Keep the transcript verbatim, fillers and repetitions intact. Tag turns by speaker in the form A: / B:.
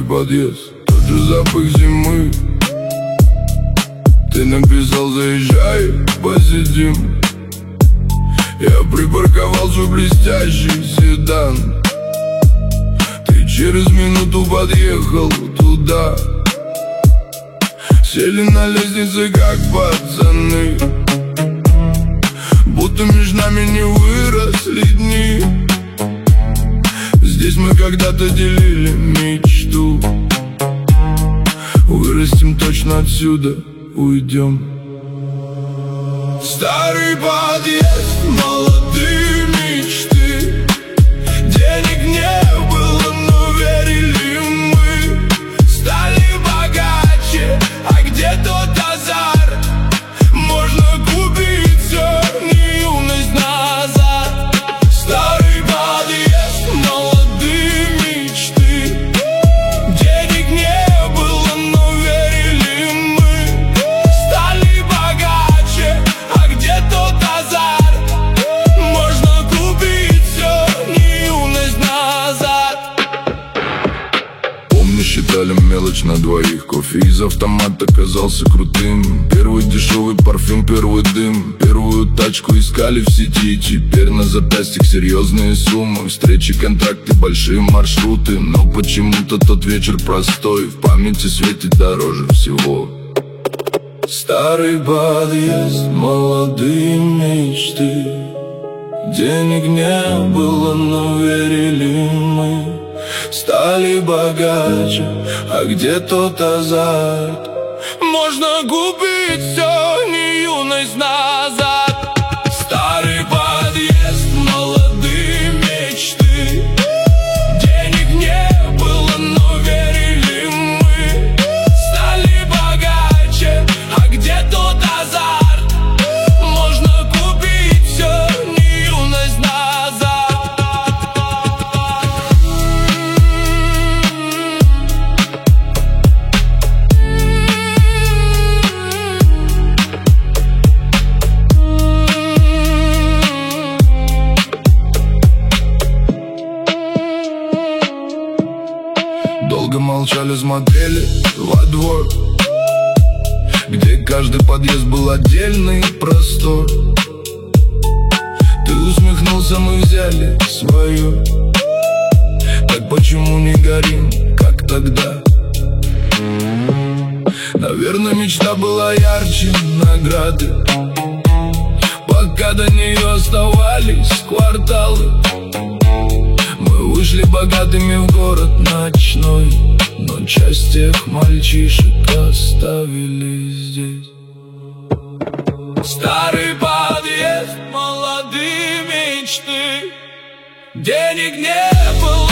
A: подъезд, тот же запах зимы. Ты написал: заезжай, посидим. Я припарковал свой блестящий седан. Ты через минуту подъехал туда. Сели на лестнице, как пацаны, будто между нами не выросли дни. Здесь мы когда-то делили мечту. Вырастем точно отсюда, уйдем. Старый подъезд, молодые мечты. Денег не было, но верили мы. Стали богаче, а где тот азарт? Можно купить все, не юность назад. Старый подъезд, молодые мечты. Денег не было, но верили мы. Стали богаче, а где тот азарт? Можно купить все, не юность назад. Помню, считали мелочь на двоих. Кофе из автомата казался крутым. Первый дешевый парфюм, первый дым. Первую тачку искали в сети. Теперь на запястьях серьезные суммы. Встречи, контракты, большие маршруты. Но почему-то тот вечер простой в памяти светит дороже всего. Старый подъезд, молодые мечты. Денег не было, но верили мы. Стали богаче, а где тот азарт? Можно купить все, не юность назад. Старый подъезд, молодые мечты. Денег не было, но верили мы. Стали богаче, а где тот азарт? Можно купить все, не юность назад. Долго молчали, смотрели во двор, где каждый подъезд был отдельный простор. Ты усмехнулся, мы взяли свое. Так почему не горим, как тогда? Наверное, мечта была ярче награды, пока до нее оставались кварталы. Мы вышли богатыми в город ночной, но часть тех мальчишек оставили здесь. Старый подъезд, молодые мечты. Денег не было,